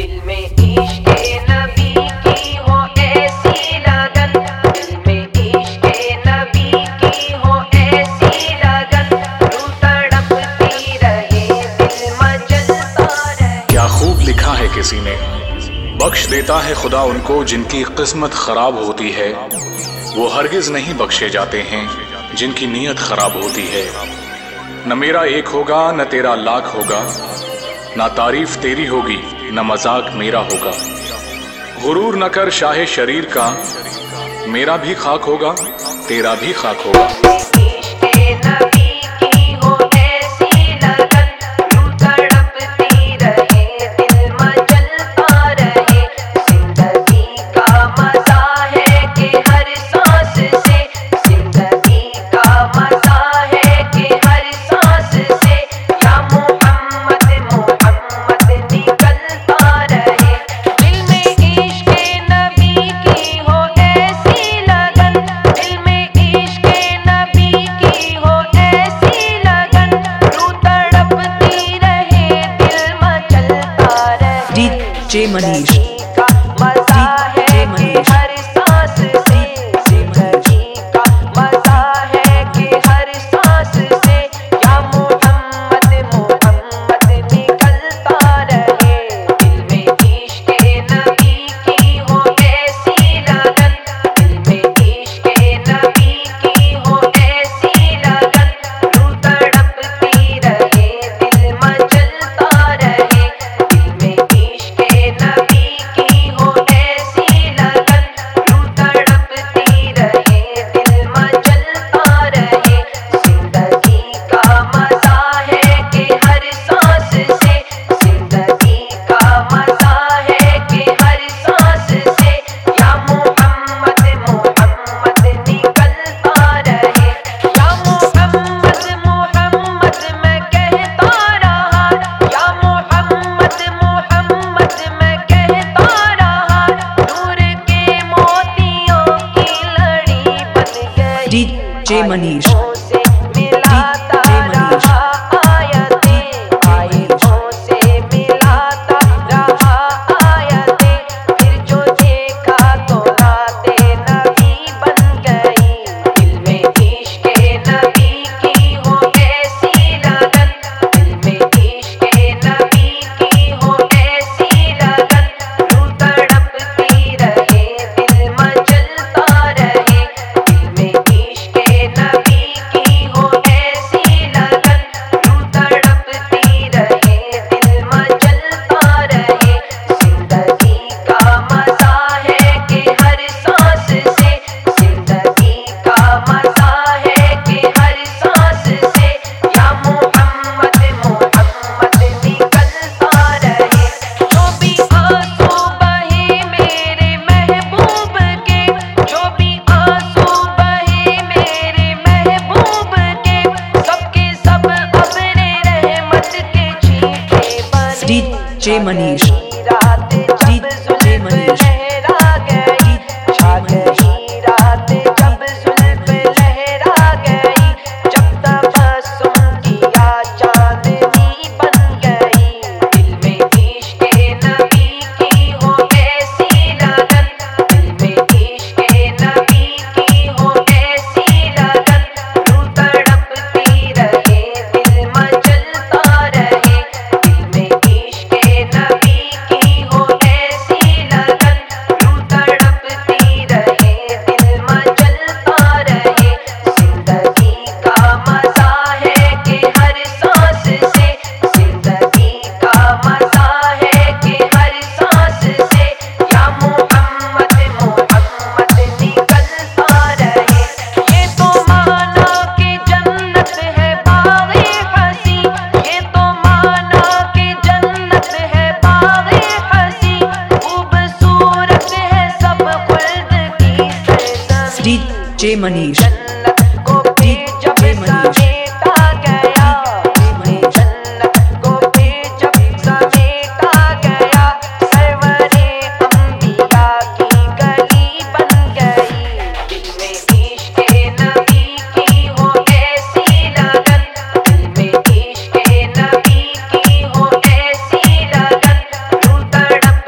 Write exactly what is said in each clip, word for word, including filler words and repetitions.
दिल में इश्क़े नबी की हो ऐसी लगन, दिल में इश्क़े नबी की हो ऐसी लगन, रूह तड़पती रहे दिल मचलता रहे। क्या खूब लिखा है किसी ने, बख्श देता है खुदा उनको जिनकी किस्मत खराब होती है। वो हरगिज नहीं बख्शे जाते हैं जिनकी नीयत खराब होती है। न मेरा एक होगा न तेरा लाख होगा, ना तारीफ तेरी होगी न मजाक मेरा होगा। गुरूर न कर शाहे शरीर का, मेरा भी खाक होगा तेरा भी खाक होगा। डीजे मनीष, डीजे मनीष, हर सांस से जिंदगी का मजा है कि हर सांस से या मोहम्मद मोहम्मद निकलता रहे। दिल में इश्क़े नबी की हो ऐसी लगन, दिल में इश्क़े नबी की हो ऐसी लगन, रूह तड़पती रहे दिल मचलता रहे। दिल में इश्क़े नबी की हो ऐसी लगन, रूह तड़पती रहे दिल मचलता रहे। जिंदगी का मजा है कि हर सांस से, जिंदगी का मजा है कि हर सांस से या मोहम्मद मोहम्मद निकलता रहे। या मोहम्मद मोहम्मद मैं कहता रहा, या मोहम्मद मोहम्मद मैं कहता रहा, नूर के मोतियों की लड़ी बन गई। डीजे मनीष, से मिलाता रहा आयतें, आयतों से मिलाता रहा आयतें, फिर जो देखा तो राते नबी बन गई। दिल में इश्क़े नबी की हो ऐसी लगन, दिल में इश्क़े नबी की हो ऐसी लगन, रूह तड़पती रहे दिल मचलता रहे। दिल में इश्क़े नबी की हो ऐसी लगन, रूह तड़पती रहे दिल मचलता रहे। जिंदगी का मजा है कि हर सांस से, जिंदगी का मजा है कि हर सांस से या मोहम्मद मोहम्मद निकलता रहे। जो भी आंसू बहे मेरे महबूब के, जो भी आंसू बहे मेरे महबूब के, सबके सब अपने रहमत के छींटे बने। डीजे मनीष, रात जब डीजे मनीष, लहरा गई, छा गई रात जब जुल्फ लहरा गई, जब तबस्सुम किया चांदनी बन गई। दिल में इश्क़े नबी की हो ऐसी लगन, दिल में इश्क़े नबी की हो ऐसी लगन, रूह तड़पती रहे दिल मचलता रहे। दिल में इश्क़े नबी की हो ऐसी लगन, रूह तड़पती रहे दिल मचलता रहे। जिंदगी का मजा है कि हर सांस से, जिंदगी का मजा है कि हर सांस से या मोहम्मद मोहम्मद निकलता रहे। ये तो माना कि जन्नत है बाग़े हंसी, ये तो माना कि जन्नत है बाग़े हंसी, खूबसूरत है सब खुल्द की सरज़मीं। डीजे मनीष, जन्नत को भी जब समेटा गया, जन्नत को भी जब समेटा गया, सरवरे अंबिया की गली बन गई। दिल में इश्क़े नबी की हो ऐसी लगन, दिल में इश्क़े नबी की हो ऐसी लगन, रूह तड़प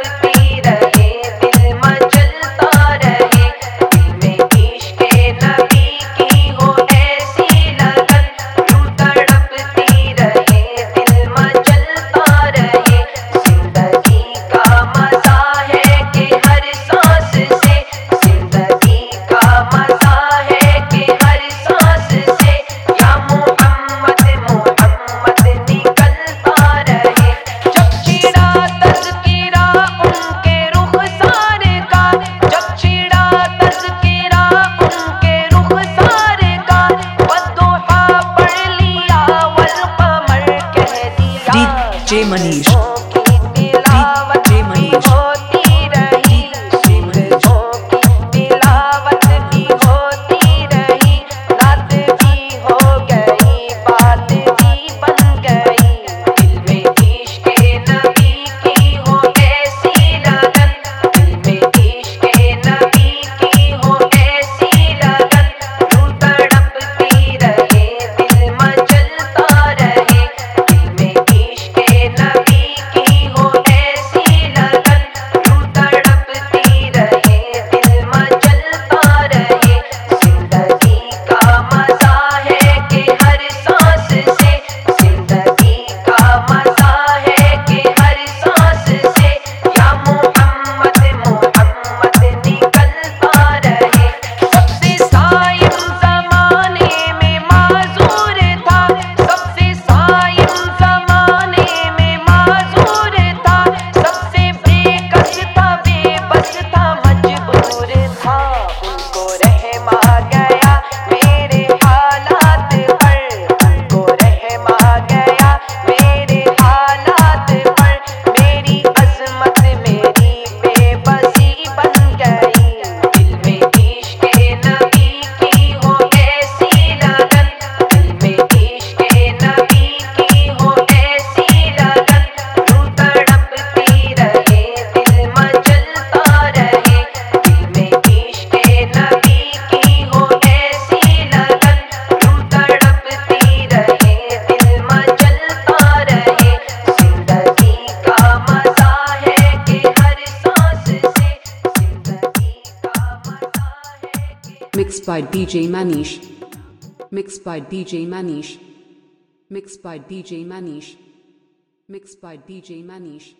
तिलावत जे भी मनीष होती रही, सूरजों की तिलावत भी होती रही, रात भी हो गई, बात भी बन गई। दिल में इश्क़ नबी की हो ऐसी लगन, दिल में इश्क़ नबी की हो ऐसी लगन, यूं तड़पती रहे, दिल मचलता रहे। दिल में इश्क़ नबी की हो ऐसी लगन, यूं तड़पती रहे, दिल मचलता रहे। जिंदगी का मज़ा है कि हर सांस से, जिंदगी का मज़ा है कि हर सांस से, या मोहम्मद मोहम्मद निकलता रहे। सबसे साइम ज़माने में माज़ूर था, सबसे साइम ज़माने में माज़ूर था, सबसे बेकस था, बेबस था, मजबूर था। उनको रहम आ गया मेरे हालात पर, उनको रहम आ गया मेरे हालात पर, मेरी अज़मत मेरी बेबसी बन गई। दिल में इश्क़ नबी की हो ऐसी लगन, दिल में इश्क़ नबी की हो ऐसी लगन, यूं तड़पती रहे, दिल मचलता रहे। दिल में इश्क़ नबी की हो ऐसी लगन, यूं तड़पती रहे, दिल मचलता रहे। जिंदगी का मज़ा है कि हर सांस से, जिंदगी का मज़ा है कि Mixed by D J Manish. Mixed by D J Manish. Mixed by D J Manish. Mixed by D J Manish.